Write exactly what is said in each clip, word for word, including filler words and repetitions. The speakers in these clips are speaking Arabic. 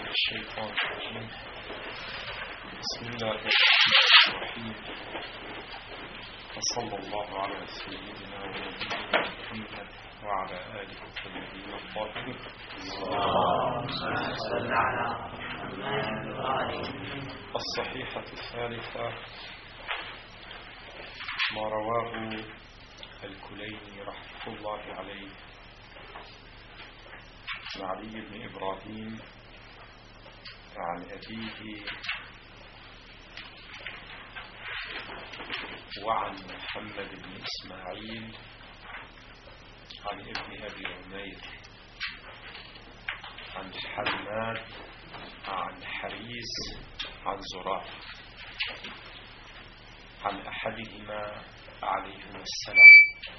الشيطان الرجيم. بسم الله الرحمن الرحيم، وصلى الله على سيدنا ونبينا محمد وعلى آله الطيبين الطاهرين. الصحيحة الثالثة ما رواه الكليني رحمه الله عليه عن علي بن إبراهيم عن أبيه وعن محمد بن إسماعيل عن ابن أبي عمير عن حماد عن حريز عن زرار عن أحدهما عليهما السلام.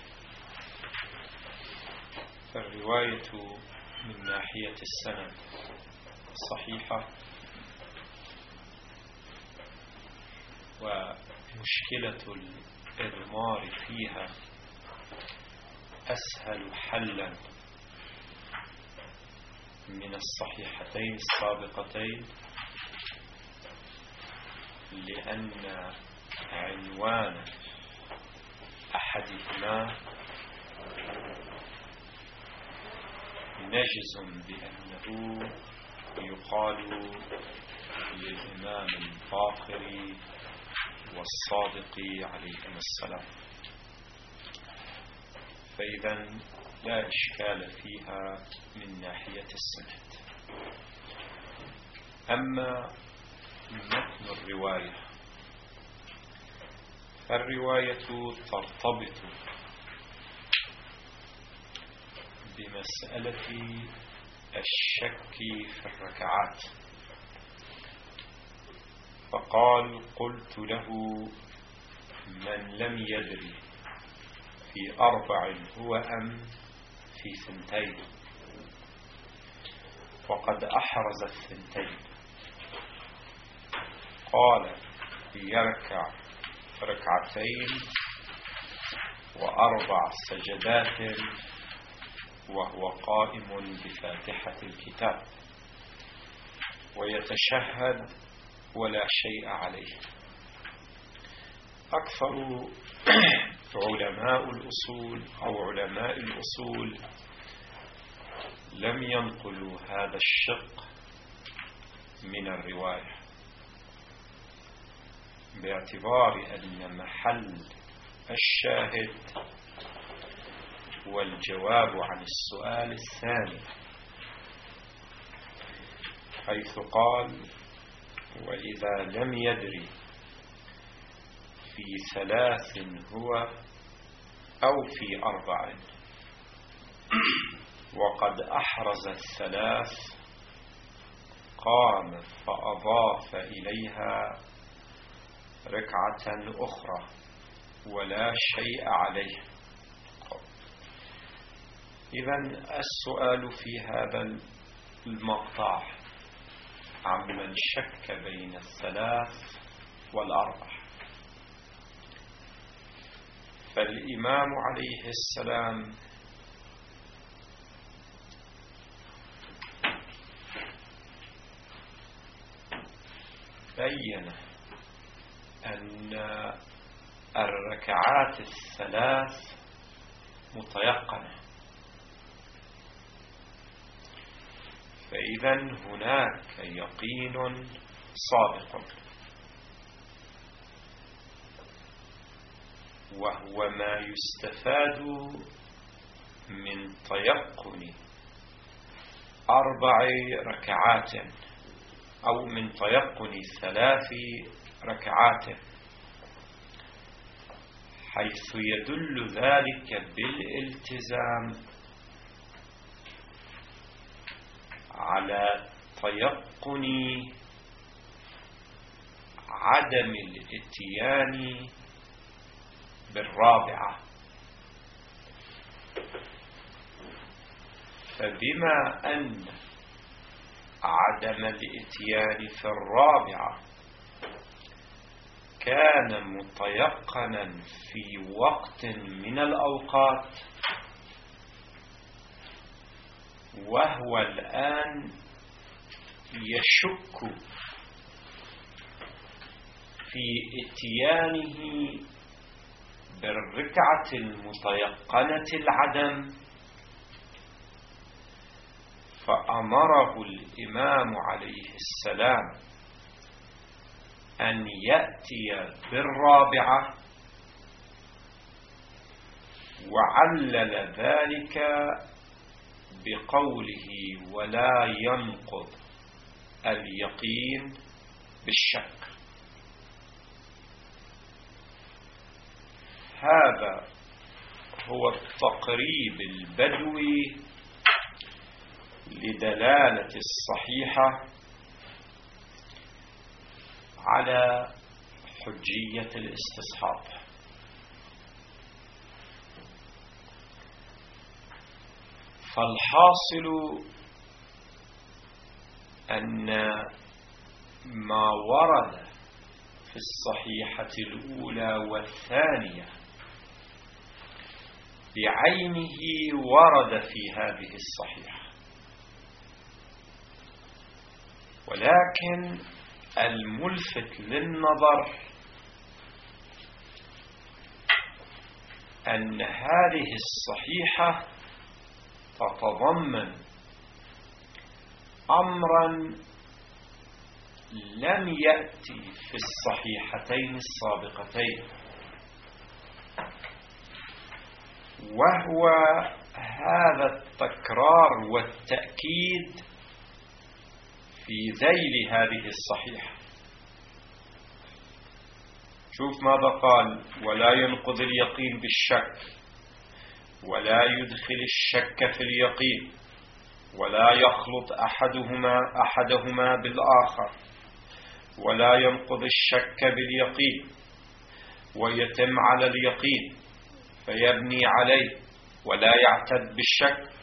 فالرواية من ناحية السند صحيحة، ومشكلة الإضمار فيها أسهل حلا من الصحيحتين السابقتين، لأن عنوان أحدهما نجز بأنه يقال للإمام الباقر والصادق عليهما السلام، فإذا لا إشكال فيها من ناحية السند. أما متن الرواية فالرواية ترتبط بمسألة الشك في الركعات، فقال: قلت له: من لم يدري في أربع هو أم في ثنتين؟ وقد أحرز الثنتين. قال: يركع ركعتين وأربع سجدات وهو قائم بفاتحة الكتاب، ويتشهد ولا شيء عليه. أكثر علماء الأصول أو علماء الأصول لم ينقلوا هذا الشق من الرواية، باعتبار أن محل الشاهد والجواب عن السؤال الثاني، حيث قال: وإذا لم يدري في ثلاث هو أو في أربع، وقد أحرز الثلاث، قام فأضاف إليها ركعة أخرى ولا شيء عليه. إذن السؤال في هذا المقطع عمن شك بين الثلاث والأربع، فالإمام عليه السلام بين أن الركعات الثلاث متيقنة، فإذا هناك يقين صادق، وهو ما يستفاد من تيقن أربع ركعات أو من تيقن ثلاث ركعات، حيث يدل ذلك بالالتزام على تيقن عدم الاتيان بالرابعة. فبما أن عدم الاتيان في الرابعة كان متيقنا في وقت من الأوقات، وهو الآن يشك في اتيانه بالركعة المتيقنة العدم، فأمره الإمام عليه السلام أن يأتي بالرابعة، وعلل ذلك بقوله ولا ينقض اليقين بالشك. هذا هو التقريب البدوي لدلالة الصحيحة على حجية الاستصحاب. فالحاصل أن ما ورد في الصحيحة الأولى والثانية بعينه ورد في هذه الصحيحة، ولكن الملفت للنظر أن هذه الصحيحة تتضمن أمرا لم يأتي في الصحيحتين السابقتين، وهو هذا التكرار والتأكيد في ذيل هذه الصحيحة. شوف ماذا قال: ولا ينقض اليقين بالشك، ولا يدخل الشك في اليقين، ولا يخلط أحدهما أحدهما بالآخر، ولا ينقض الشك باليقين ويتم على اليقين فيبني عليه ولا يعتد بالشك.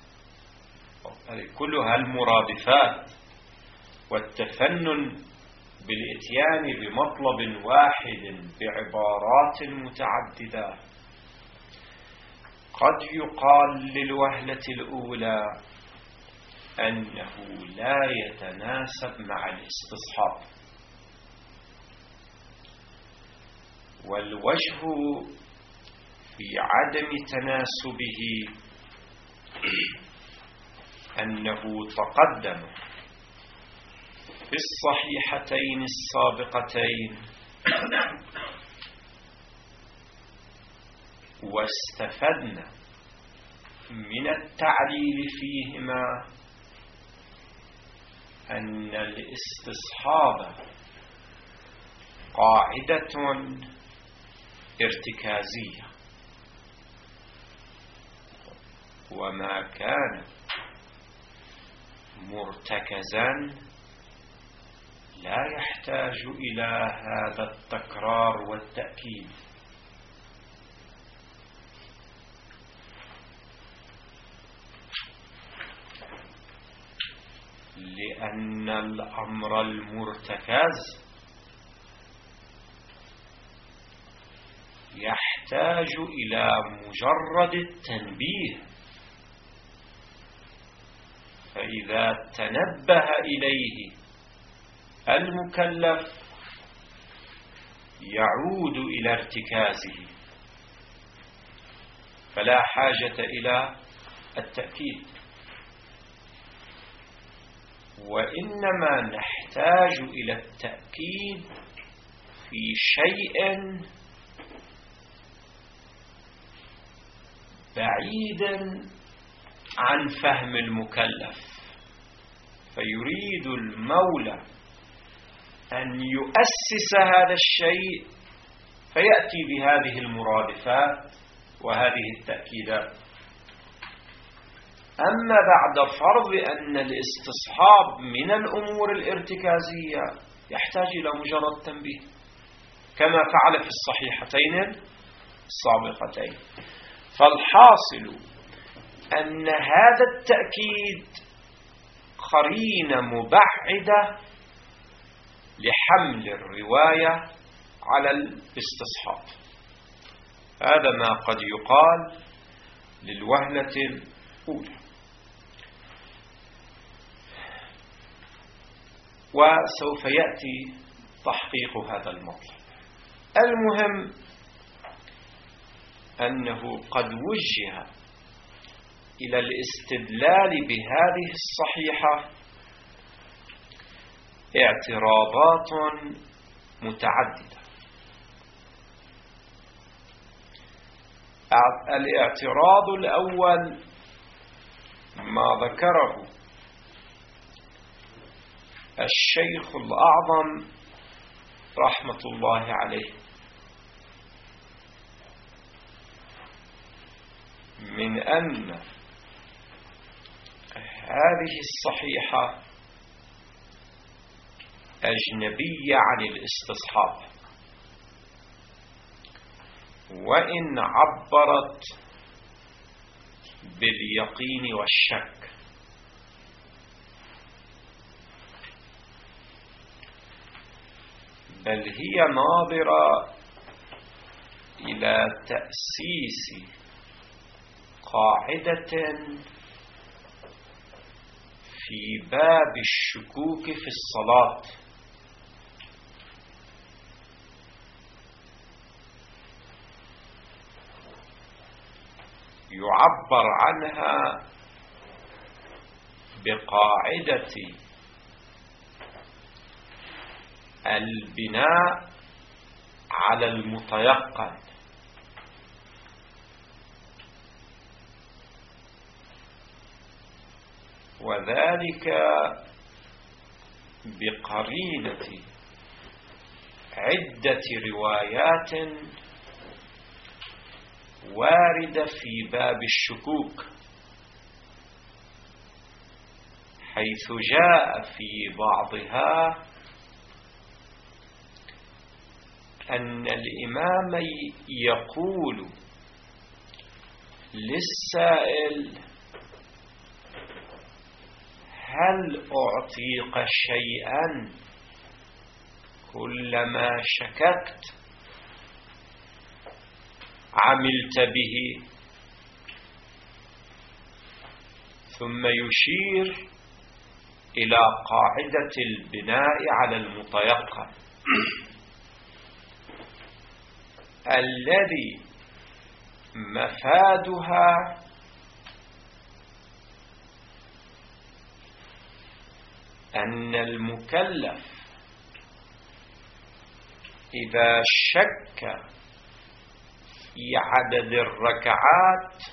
كلها المرادفات والتفنن بالإتيان بمطلب واحد بعبارات متعددة. قد يقال للوهلة الأولى أنه لا يتناسب مع الاستصحاب، والوجه في عدم تناسبه أنه تقدم في الصحيحتين السابقتين واستفدنا من التعليل فيهما أن الاستصحاب قاعدة ارتكازية، وما كان مرتكزا لا يحتاج إلى هذا التكرار والتأكيد. لأن الأمر المرتكز يحتاج إلى مجرد التنبيه، فإذا تنبه إليه المكلف يعود إلى ارتكازه، فلا حاجة إلى التأكيد. وإنما نحتاج إلى التأكيد في شيء بعيد عن فهم المكلف، فيريد المولى أن يؤسس هذا الشيء فيأتي بهذه المرادفات وهذه التأكيدات. أما بعد فرض أن الاستصحاب من الأمور الارتكازية يحتاج إلى مجرد تنبيه كما فعل في الصحيحتين السابقتين. فالحاصل أن هذا التأكيد قرينة مبعدة لحمل الرواية على الاستصحاب. هذا ما قد يقال للوهلة الأولى. وسوف يأتي تحقيق هذا المطلب. المهم أنه قد وجه إلى الاستدلال بهذه الصحيحة اعتراضات متعددة. الاعتراض الأول ما ذكره الشيخ الأعظم رحمة الله عليه من أن هذه الصحيحة أجنبية عن الاستصحاب، وإن عبرت باليقين والشك، بل هي ناظرة إلى تأسيس قاعدة في باب الشكوك في الصلاة، يعبر عنها بقاعدة البناء على المتيقن، وذلك بقرينة عدة روايات واردة في باب الشكوك، حيث جاء في بعضها أن الإمام يقول للسائل: هل أعطيك شيئا كلما شككت عملت به؟ ثم يشير إلى قاعدة البناء على المتيقن الذي مفادها أن المكلف إذا شك في عدد الركعات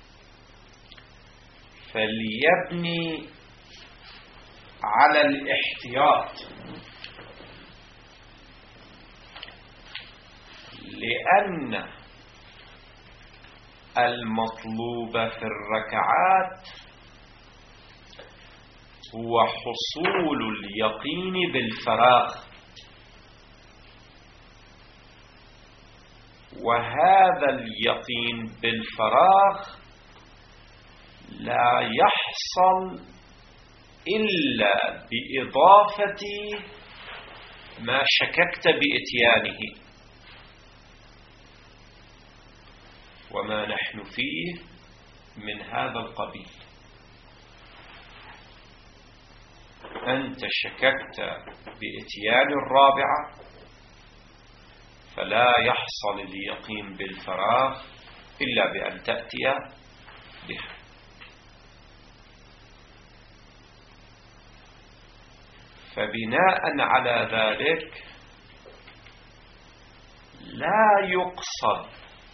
فليبني على الاحتياط، لأن المطلوب في الركعات هو حصول اليقين بالفراغ، وهذا اليقين بالفراغ لا يحصل إلا بإضافة ما شككت بإتيانه، وما نحن فيه من هذا القبيل. أنت شككت بإتيان الرابعة فلا يحصل اليقين بالفراغ إلا بأن تأتي بها. فبناء على ذلك لا يقصد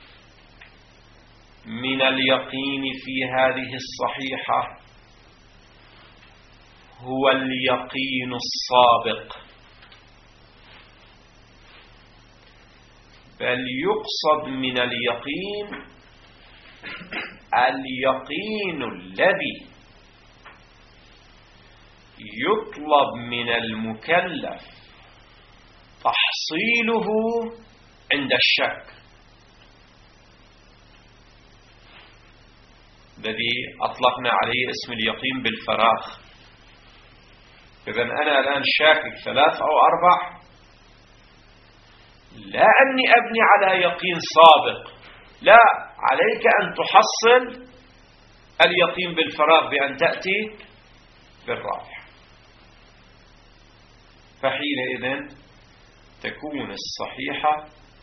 من اليقين في هذه الصحيحة هو اليقين السابق، بل يقصد من اليقين اليقين الذي يطلب من المكلف تحصيله عند الشك، الذي أطلقنا عليه اسم اليقين بالفراغ. إذن أنا الآن شاكك ثلاث أو أربع، لا أني أبني على يقين سابق، لا، عليك أن تحصل اليقين بالفراغ بأن تأتي بالرابع. فحينئذ تكون الصحيحة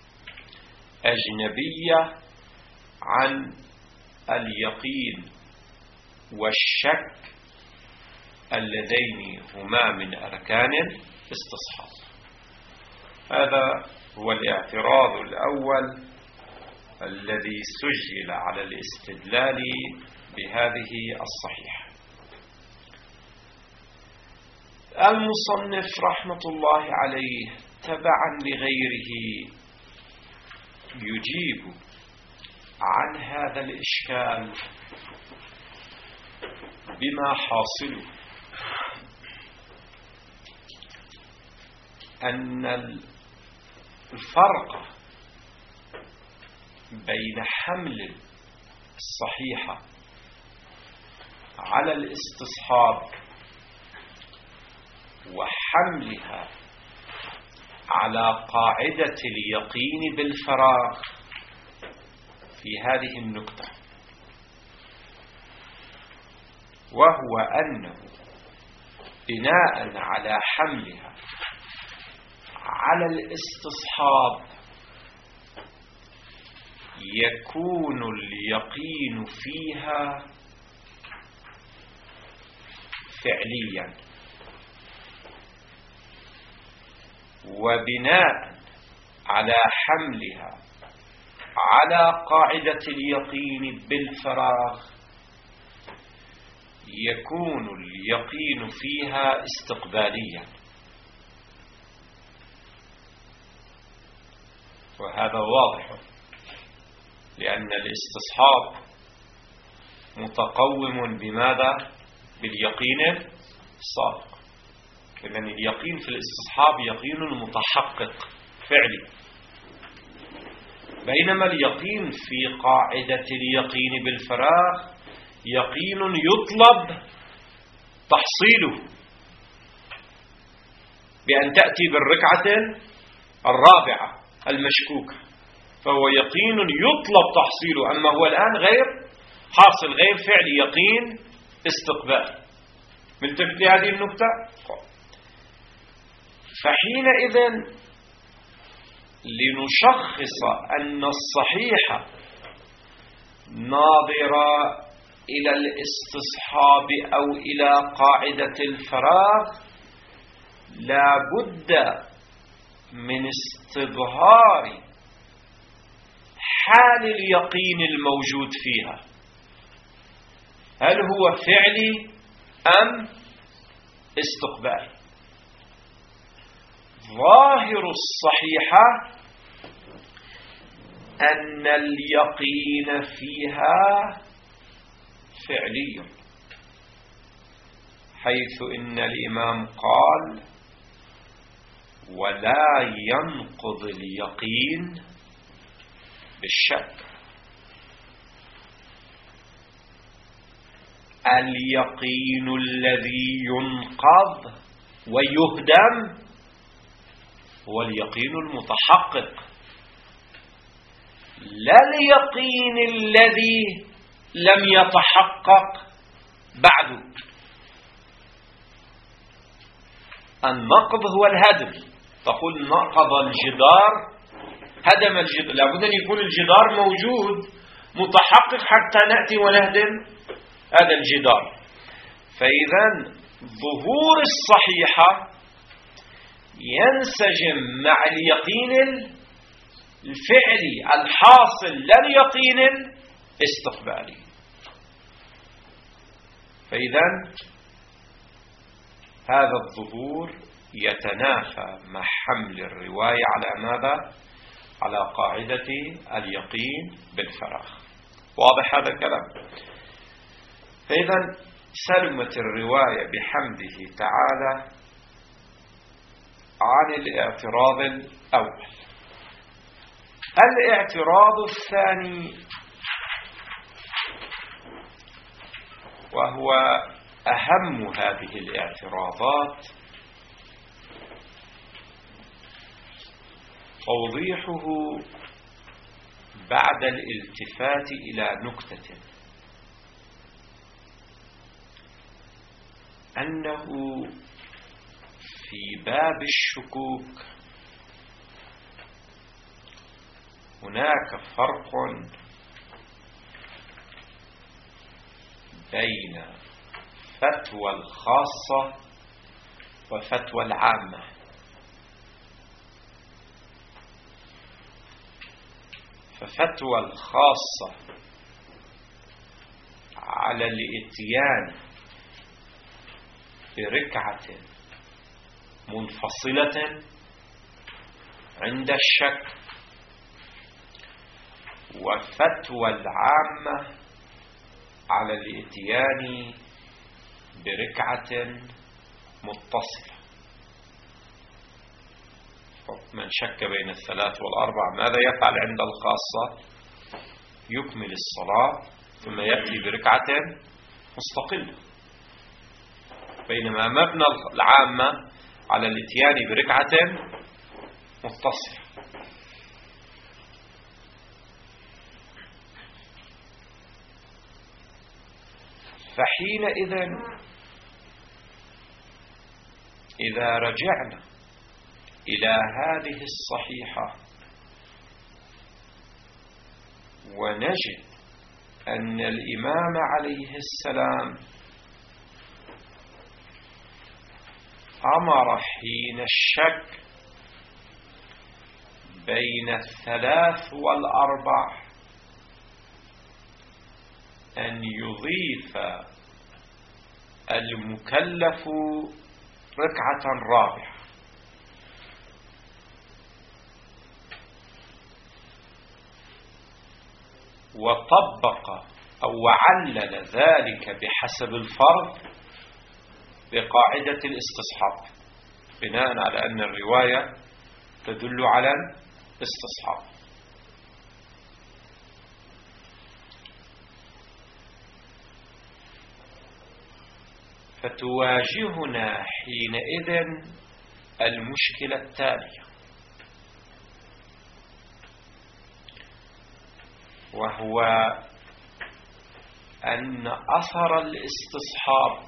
أجنبية عن اليقين والشك اللذين هما من أركان الاستصحاب. هذا هو الاعتراض الأول الذي سجل على الاستدلال بهذه الصحيحة. المصنف رحمة الله عليه تبعا لغيره يجيب عن هذا الإشكال بما حاصله أن الفرق بين حمل الصحيحة على الاستصحاب وحملها على قاعدة اليقين بالفراغ في هذه النقطة، وهو أنه بناء على حملها على الاستصحاب يكون اليقين فيها فعليا، وبناء على حملها على قاعدة اليقين بالفراغ يكون اليقين فيها استقباليا. وهذا واضح لأن الاستصحاب متقوم بماذا؟ باليقين الصادق. لأن اليقين في الاستصحاب يقين متحقق فعلي، بينما اليقين في قاعدة اليقين بالفراغ يقين يطلب تحصيله بأن تأتي بالركعة الرابعة المشكوكة، فهو يقين يطلب تحصيله، أما هو الآن غير حاصل، غير فعلي، يقين استقبال. ملتفت لهذه النقطة. فحينئذ لنشخص أن الصحيحة ناظرة إلى الاستصحاب أو إلى قاعدة الفراغ لا بد من استظهار حال اليقين الموجود فيها، هل هو فعلي أم استقبالي. ظاهر الصحيحة أن اليقين فيها فعلي، حيث إن الإمام قال ولا ينقض اليقين بالشك. اليقين الذي ينقض ويهدم هو اليقين المتحقق، لا اليقين الذي لم يتحقق بعد. النقض هو الهدم، تقول نقض الجدار، هدم الجدار، لابد أن يكون الجدار موجود متحقق حتى نأتي ونهدم هذا الجدار. فإذا ظهور الصحيحة ينسجم مع اليقين الفعلي الحاصل لا اليقين الاستقبالي. فإذا هذا الظهور يتنافى مع حمل الرواية على ماذا؟ على قاعدة اليقين بالفراغ. واضح هذا الكلام؟ فإذا سلمت الرواية بحمده تعالى عن الاعتراض الأول. الاعتراض الثاني وهو أهم هذه الاعتراضات توضيحه بعد الالتفات إلى نكتة، أنه في باب الشكوك هناك فرق بين فتوى الخاصة وفتوى العامة. ففتوى الخاصة على الاتيان بركعة منفصلة عند الشك، وفتوى العامة على الاتيان بركعة متصلة. من شك بين الثلاث والأربع ماذا يفعل عند الخاصة؟ يكمل الصلاة ثم يأتي بركعة مستقلة، بينما مبنى العامة على الاتيان بركعة متصلة. فحينئذ إذا رجعنا إلى هذه الصحيحة ونجد أن الإمام عليه السلام أمر حين الشك بين الثلاث والأربع أن يضيف المكلف ركعة رابعة، وطبق أو علل ذلك بحسب الفرض بقاعدة الاستصحاب، بناء على أن الرواية تدل على الاستصحاب. فتواجهنا حينئذ المشكلة التالية، وهو أن أثر الاستصحاب،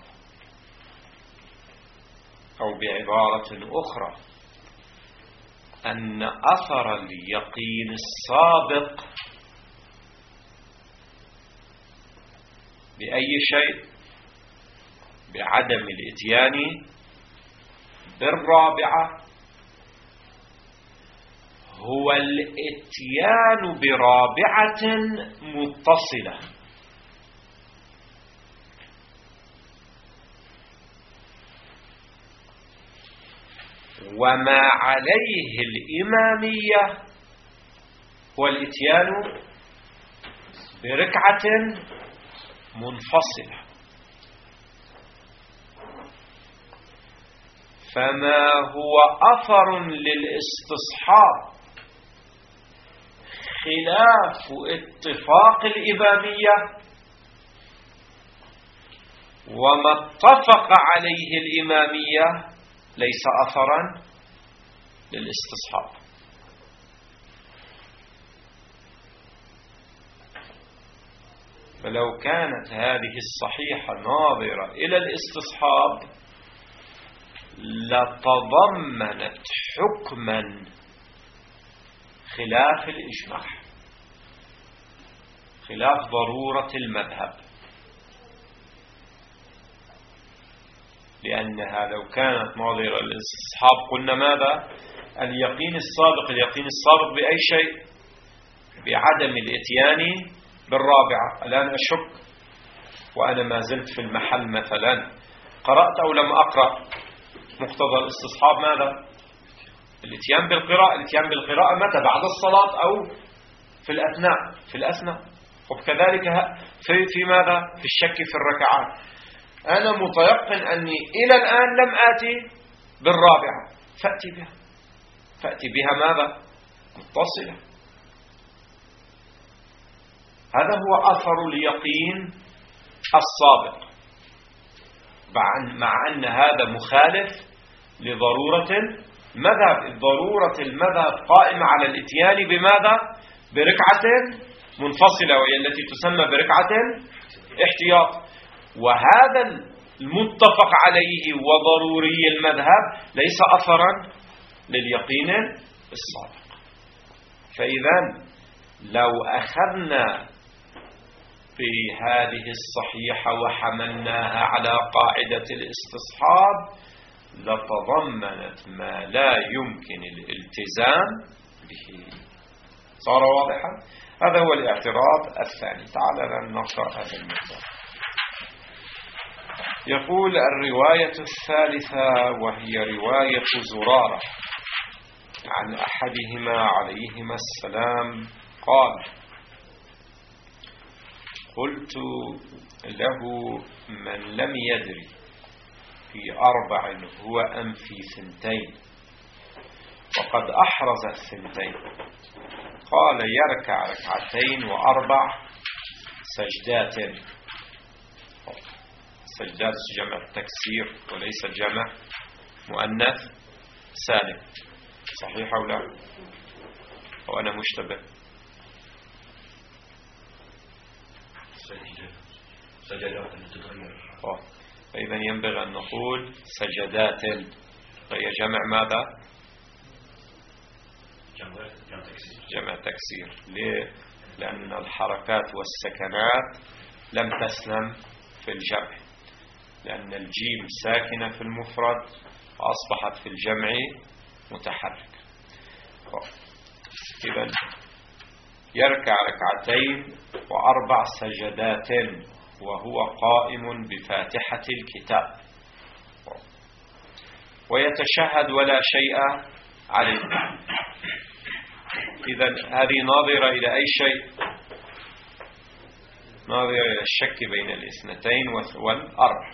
أو بعبارة أخرى أن أثر اليقين السابق بأي شيء؟ بعدم الاتيان بالرابعة، هو الاتيان برابعة متصلة. وما عليه الإمامية هو الاتيان بركعة منفصلة. فما هو أثر للاستصحاب خلاف اتفاق الإمامية، وما اتفق عليه الإمامية ليس أثرا للاستصحاب. فلو كانت هذه الصحيحة ناظرة إلى الاستصحاب لتضمنت حكما خلاف الإجماع، خلاف ضرورة المذهب، لأنها لو كانت ناظرة للاستصحاب قلنا ماذا؟ اليقين السابق. اليقين السابق بأي شيء؟ بعدم الاتيان بالرابعة. الآن أشك وأنا ما زلت في المحل مثلا، قرأت أو لم أقرأ، مقتضى الاستصحاب ماذا؟ الاتيان بالقراءة. الاتيان بالقراءة متى؟ بعد الصلاة أو في الأثناء؟ في الأثناء. وكذلك في في ماذا؟ في الشك في الركعات. أنا متيقن أني إلى الآن لم آتي بالرابعة، فأتي بها. فأتي بها ماذا؟ متصلة. هذا هو أثر اليقين السابق، مع أن هذا مخالف لضرورة المذهب. ضرورة المذهب قائمة على الاتيان بماذا؟ بركعة منفصلة، وهي التي تسمى بركعة احتياط. وهذا المتفق عليه وضروري المذهب ليس أثرا لليقين الصادق. فإذا لو أخذنا بهذه الصحيحة وحملناها على قاعدة الاستصحاب لتضمنت ما لا يمكن الالتزام به. صار واضحا؟ هذا هو الاعتراض الثاني. تعال نقرأ هذا المثال. يقول الرواية الثالثة وهي رواية زرارة عن أحدهما عليهما السلام قال: قلت له: من لم يدري في أربع هو أم في ثنتين وقد أحرز الثنتين، قال: يركع ركعتين وأربع سجدات. سجدات جمع تكسير وليس جمع مؤنث سالم، صحيح أو لا؟ وأنا مشتبه. سجدات تتغير. فإذا ينبغي أن نقول سجدات، وهي جمع ماذا؟ جمع تكسير. جمع تكسير. ليه؟ لأن الحركات والسكنات لم تسلم في الجمع، لأن الجيم ساكنة في المفرد أصبحت في الجمع متحرك. إذا يركع ركعتين وأربع سجدات وهو قائم بفاتحة الكتاب، ويتشهد ولا شيء عليه. إذا هذه ناظرة إلى أي شيء؟ ناظرة إلى الشك بين الاثنتين والأربع.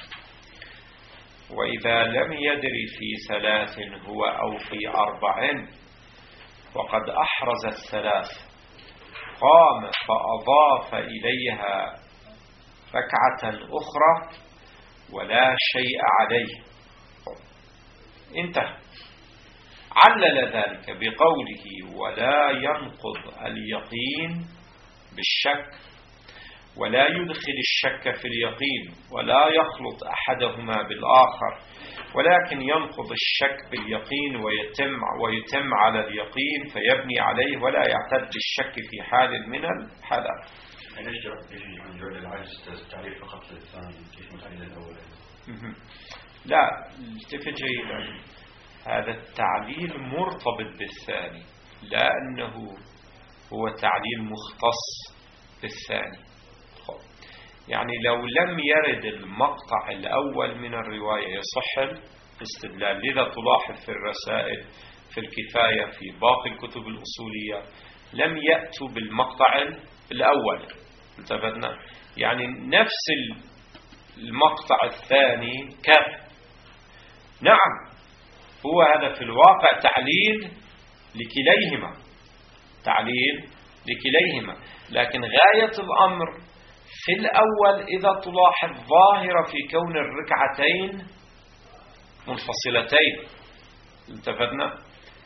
وإذا لم يدري في ثلاث هو أو في أربع وقد أحرز الثلاث، قام فأضاف إليها ركعة أخرى ولا شيء عليه، انتهى. علل ذلك بقوله: ولا ينقض اليقين بالشك، ولا يدخل الشك في اليقين، ولا يخلط أحدهما بالآخر، ولكن ينقض الشك باليقين ويتم, ويتم على اليقين فيبني عليه، ولا يعتد الشك في حال من الحالات. ليش عن جعل العجز تعريف فقط للثاني كيف متعين الأول؟ لا، التفت جيدا، هذا التعليل مرتبط بالثاني، لا أنه هو تعليل مختص بالثاني. يعني لو لم يرد المقطع الأول من الرواية يصح الاستدلال. لذا تلاحظ في الرسائل في الكفاية في باقي الكتب الأصولية لم يأتوا بالمقطع الأول. انتبهنا؟ يعني نفس المقطع الثاني كافٍ. نعم، هو هذا في الواقع تعليل لكليهما، تعليل لكليهما، لكن غاية الأمر في الأول إذا تلاحظ ظاهرة في كون الركعتين منفصلتين. انتبهنا؟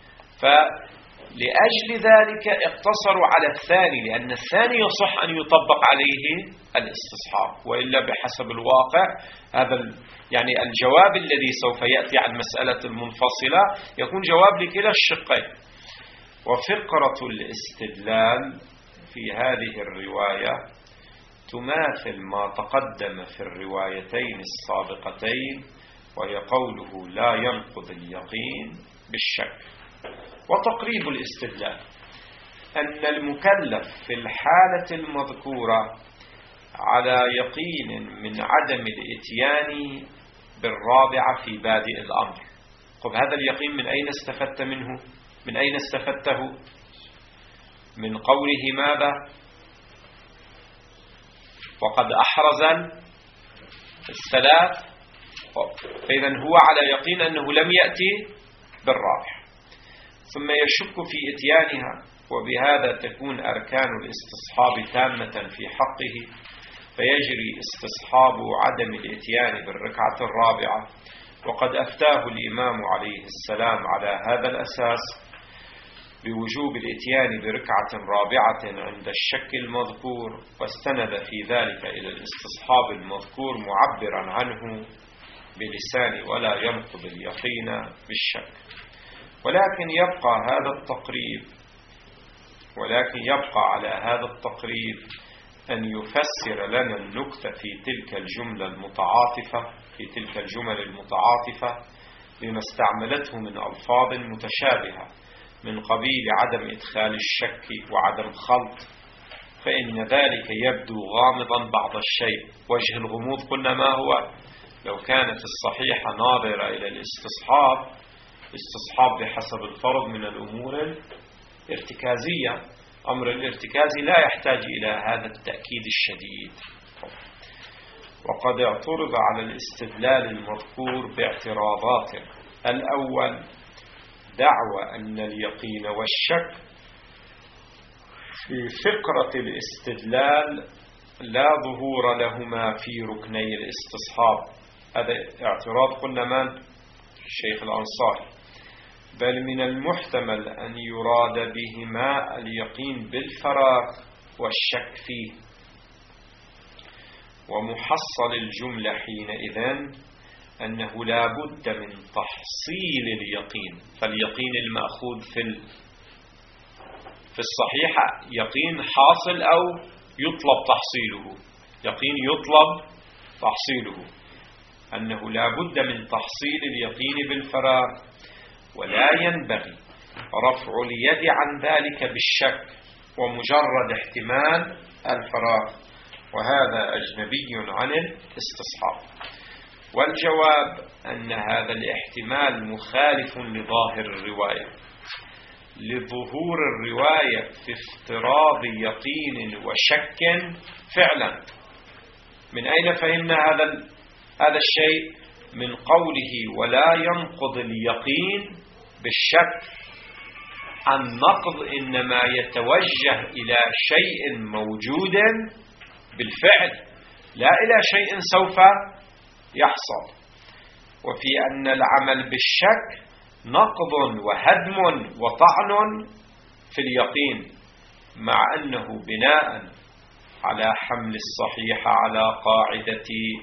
فلأجل ذلك اقتصروا على الثاني، لأن الثاني يصح أن يطبق عليه الاستصحاب، وإلا بحسب الواقع هذا يعني الجواب الذي سوف يأتي عن مسألة المنفصلة يكون جواب لكلا الشقين. وفقرة الاستدلال في هذه الرواية تماثل ما تقدم في الروايتين السابقتين، وهي قوله: لا ينقض اليقين بالشك. وتقريب الاستدلال أن المكلف في الحالة المذكورة على يقين من عدم الإتيان بالرابعة في بادئ الأمر. طب هذا اليقين من أين استفدت منه؟ من أين استفدته؟ من قوله ماذا؟ وقد أحرز الثلاث. فإذا هو على يقين أنه لم يأتي بالرابع، ثم يشك في إتيانها، وبهذا تكون أركان الاستصحاب تامة في حقه، فيجري استصحاب عدم الإتيان بالركعة الرابعة. وقد أفتاه الإمام عليه السلام على هذا الأساس بوجوب الإتيان بركعة رابعة عند الشك المذكور، واستند في ذلك إلى الاستصحاب المذكور معبرا عنه بلسانه ولا ينقض اليقين بالشك. ولكن يبقى هذا التقريب ولكن يبقى على هذا التقريب أن يفسر لنا النكتة في تلك الجملة المتعاطفة في تلك الجمل المتعاطفة بما استعملته من ألفاظ متشابهة من قبيل عدم إدخال الشك وعدم خلط، فإن ذلك يبدو غامضا بعض الشيء. وجه الغموض قلنا ما هو؟ لو كانت الصحيحة ناظرة إلى الاستصحاب، استصحاب بحسب الفرض من الأمور الارتكازية، أمر الارتكازي لا يحتاج إلى هذا التأكيد الشديد. وقد اعترض على الاستدلال المذكور باعتراضات. الأول دعوى أن اليقين والشك في فقرة الاستدلال لا ظهور لهما في ركني الاستصحاب. هذا اعتراض قلنا من؟ الشيخ الأنصاري. بل من المحتمل أن يراد بهما اليقين بالفراغ والشك فيه. ومحصل الجملة حينئذ أنه لا بد من تحصيل اليقين. فاليقين المأخوذ في في الصحيحة يقين حاصل أو يطلب تحصيله. يقين يطلب تحصيله، أنه لا بد من تحصيل اليقين بالفراغ، ولا ينبغي رفع اليد عن ذلك بالشك ومجرد احتمال الفراغ، وهذا أجنبي عن الاستصحاب. والجواب أن هذا الاحتمال مخالف لظاهر الرواية، لظهور الرواية في افتراض يقين وشك فعلا. من أين فهمنا هذا هذا الشيء؟ من قوله ولا ينقض اليقين بالشك. النقض إنما يتوجه إلى شيء موجود بالفعل، لا إلى شيء سوف يحصل. وفي أن العمل بالشك نقض وهدم وطعن في اليقين، مع أنه بناء على حمل الصحيح على قاعدة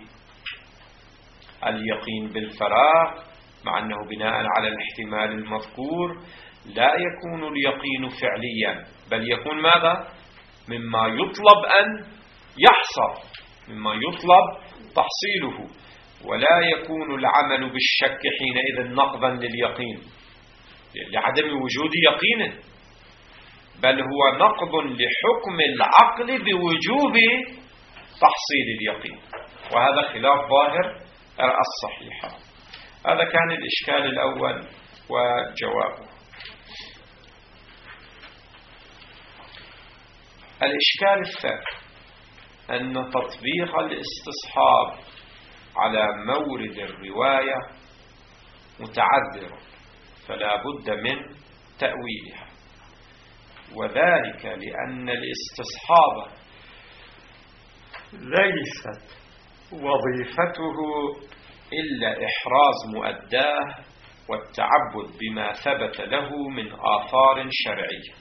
اليقين بالفراغ، مع أنه بناء على الاحتمال المذكور لا يكون اليقين فعليا، بل يكون ماذا؟ مما يطلب أن يحصل، مما يطلب تحصيله. ولا يكون العمل بالشك حينئذ نقضا لليقين لعدم وجود يقين، بل هو نقض لحكم العقل بوجوب تحصيل اليقين، وهذا خلاف ظاهر الصحيحة. هذا كان الإشكال الأول وجوابه. الإشكال الثاني أن تطبيق الاستصحاب على مورد الرواية متعذر، فلا بد من تأويلها، وذلك لأن الاستصحاب ليست وظيفته إلا إحراز مؤداه والتعبد بما ثبت له من آثار شرعية.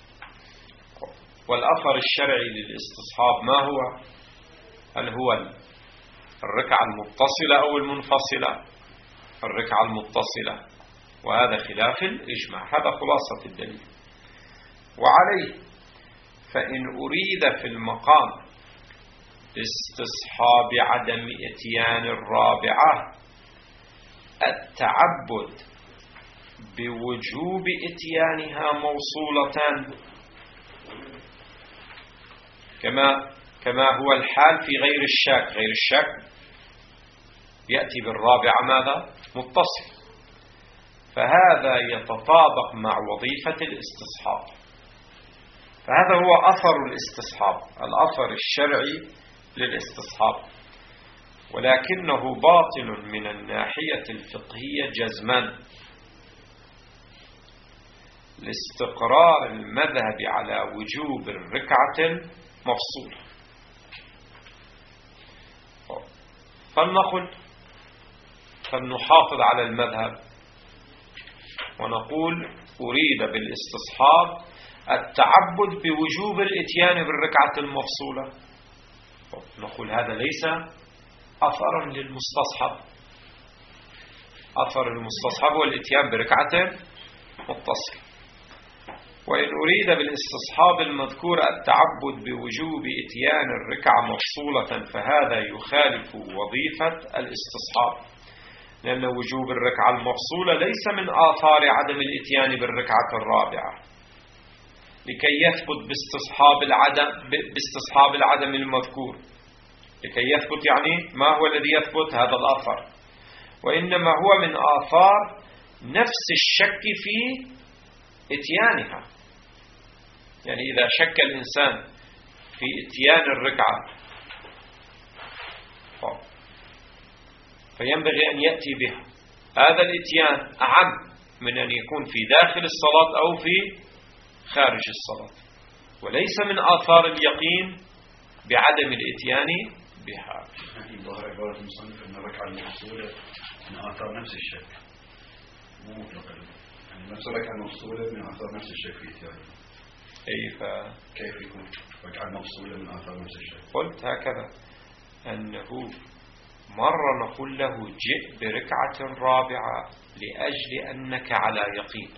والأثر الشرعي للاستصحاب ما هو؟ هل هو الركعة المتصلة أو المنفصلة؟ الركعة المتصلة، وهذا خلاف الإجماع. هذا خلاصة الدليل. وعليه فإن أريد في المقام استصحاب عدم إتيان الرابعة التعبد بوجوب إتيانها موصولة، كما كما هو الحال في غير الشاك. غير الشاك يأتي بالرابعة ماذا؟ متصل. فهذا يتطابق مع وظيفة الاستصحاب. فهذا هو أثر الاستصحاب، الأثر الشرعي للاستصحاب، ولكنه باطل من الناحية الفقهية جزما لاستقرار المذهب على وجوب الركعة المفصولة. فلنقل فلنحافظ على المذهب ونقول أريد بالاستصحاب التعبد بوجوب الاتيان بالركعة المفصولة. نقول هذا ليس أثرا للمستصحب، الأثر المستصحب هو الإتيان بركعة متصلة. وإن أريد بالاستصحاب المذكور التعبد بوجوب إتيان الركعة مفصولة فهذا يخالف وظيفة الاستصحاب، لأن وجوب الركعة المفصولة ليس من آثار عدم الإتيان بالركعة الرابعة، لكي يثبت باستصحاب العدم باستصحاب العدم المذكور، لكي يثبت يعني ما هو الذي يثبت هذا الآثار، وإنما هو من آثار نفس الشك في إتيانها. يعني إذا شك الإنسان في إتيان الركعة فينبغي أن يأتي بها. هذا الإتيان أعم من أن يكون في داخل الصلاة أو في خارج الصلاة، وليس من آثار اليقين بعدم الإتيان بها. ظهر عبارة المصنف أن الركعة المفصولة من آثار نفس الشك، مو مطلقا، يعني نفس الركعة المفصولة من آثار نفس الشك في إتيانها. كيف كيف يكون ركعة مفصولة من آثار نفس الشك؟ قلت هكذا، أنه مرة نقول له جئ بركعة رابعة لأجل أنك على يقين.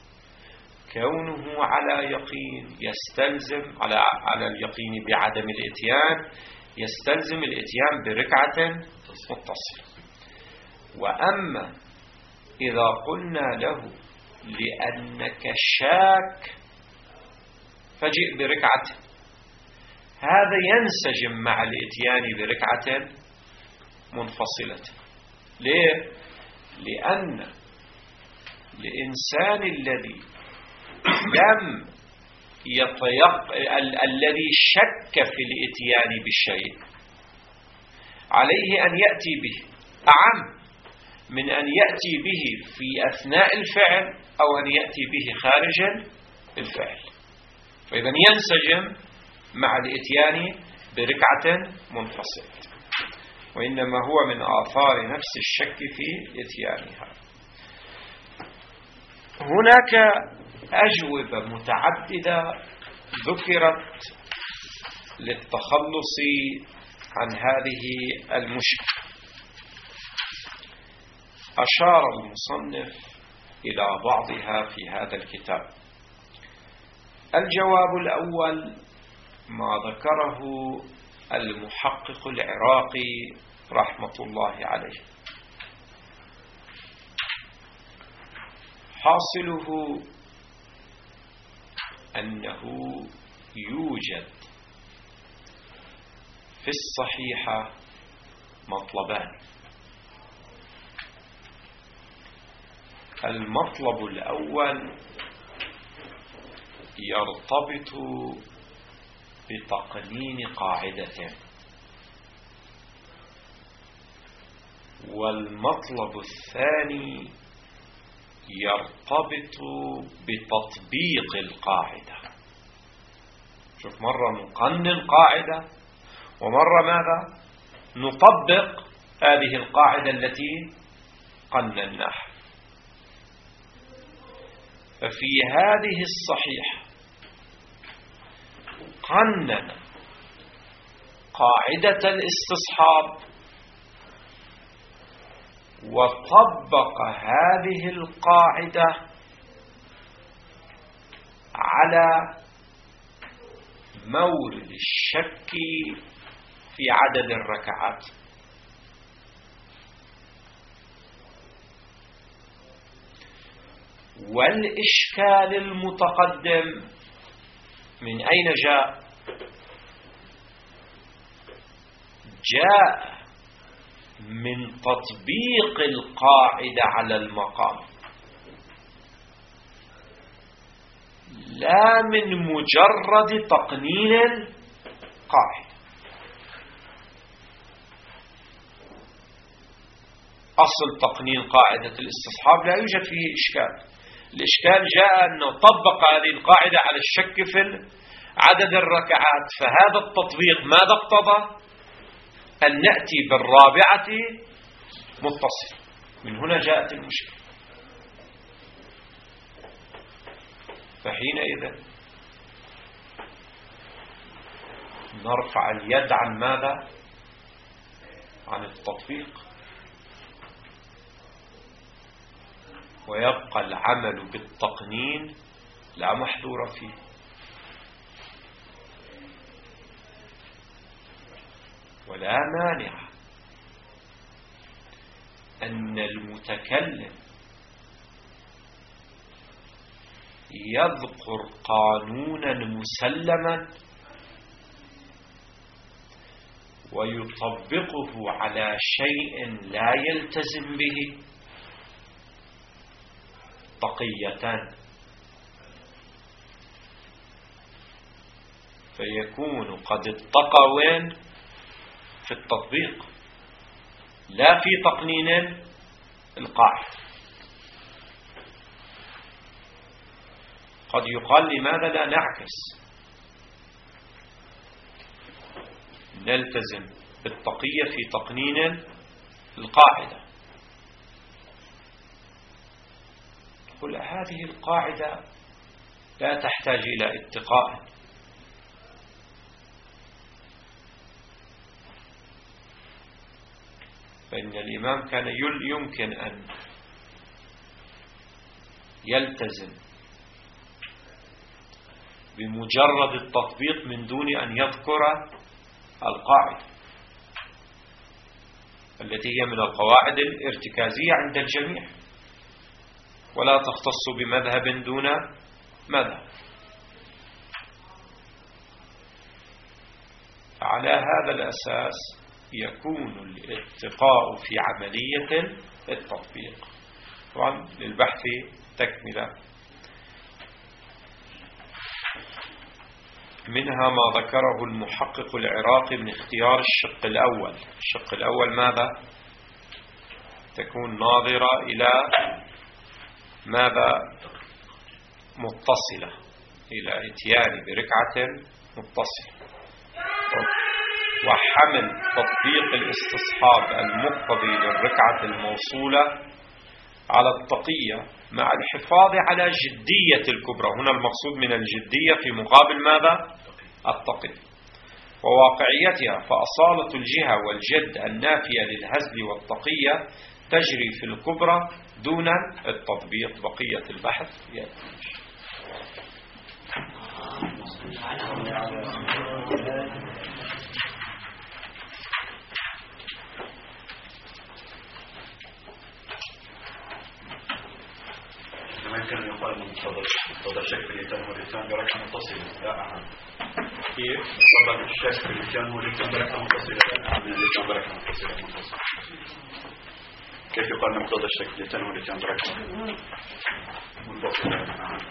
كونه على يقين يستلزم على على اليقين بعدم الإتيان، يستلزم الإتيان بركعة متصلة. وأما إذا قلنا له لأنك شاك فجئ بركعة، هذا ينسجم مع الإتيان بركعة منفصلة. ليه؟ لأن الإنسان الذي لم يتيق... ال... الذي شك في الإتيان بالشيء عليه أن يأتي به أعم من أن يأتي به في أثناء الفعل أو أن يأتي به خارج الفعل. فإذا ينسجم مع الإتيان بركعة منفصلة، وإنما هو من آثار نفس الشك في إتيانها. هناك أجوبة متعددة ذكرت للتخلص عن هذه المشكلة. أشار المصنف إلى بعضها في هذا الكتاب. الجواب الأول ما ذكره المحقق العراقي رحمة الله عليه، حاصله أنه يوجد في الصحيحة مطلبان. المطلب الأول يرتبط بتقنين قاعدة، والمطلب الثاني يرتبط بتطبيق القاعدة. شوف، مرة نقنن قاعدة ومرة ماذا؟ نطبق هذه القاعدة التي قنناها. ففي هذه الصحيحة قنن قاعدة الاستصحاب وطبق هذه القاعدة على مورد الشك في عدد الركعات. والإشكال المتقدم من أين جاء؟ جاء من تطبيق القاعدة على المقام، لا من مجرد تقنين القاعدة. أصل تقنين قاعدة الاستصحاب لا يوجد فيه إشكال. الإشكال جاء أنه طبق هذه القاعدة على الشك في عدد الركعات، فهذا التطبيق ماذا اقتضى؟ أن نأتي بالرابعة متصل. من هنا جاءت المشكلة. فحينئذ نرفع اليد عن ماذا؟ عن التطبيق. ويبقى العمل بالتقنين لا محظور فيه. ولا مانع أن المتكلم يذكر قانونا مسلما ويطبقه على شيء لا يلتزم به تقية، فيكون قد اتقى وين؟ في التطبيق لا في تقنين القاعدة. قد يقال لماذا لا نعكس نلتزم بالتقية في تقنين القاعدة؟ قل هذه القاعدة لا تحتاج إلى اتقاء، فإن الإمام كان يمكن أن يلتزم بمجرد التطبيق من دون أن يذكر القاعدة التي هي من القواعد الارتكازية عند الجميع، ولا تختص بمذهب دون مذهب. على هذا الأساس يكون الاتقاء في عملية التطبيق. طبعا للبحث تكملة، منها ما ذكره المحقق العراقي من اختيار الشق الأول. الشق الأول ماذا؟ تكون ناظرة إلى ماذا؟ متصلة، إلى اتيان بركعة متصلة، وحمل تطبيق الاستصحاب المقتضي للركعة الموصولة على التقية مع الحفاظ على جدية الكبرى. هنا المقصود من الجدية في مقابل ماذا؟ التقية وواقعيتها، فأصالة الجهة والجد النافية للهزل والتقية تجري في الكبرى دون التطبيق. بقية البحث يأتي. ما يمكن أن يقال من مقتضى الشك في الإتيان والإتيان بركعة متصلة لا أحد. كيف؟ مقتضى الشك في الإتيان والإتيان بركعة متصلة لا أحد من الإتيان بركعة متصلة متصلة. كيف يقال من مقتضى الشك في الإتيان والإتيان بركعة متصلة لا أحد؟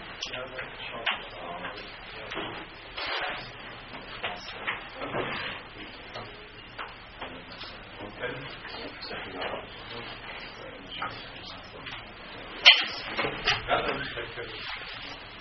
هذا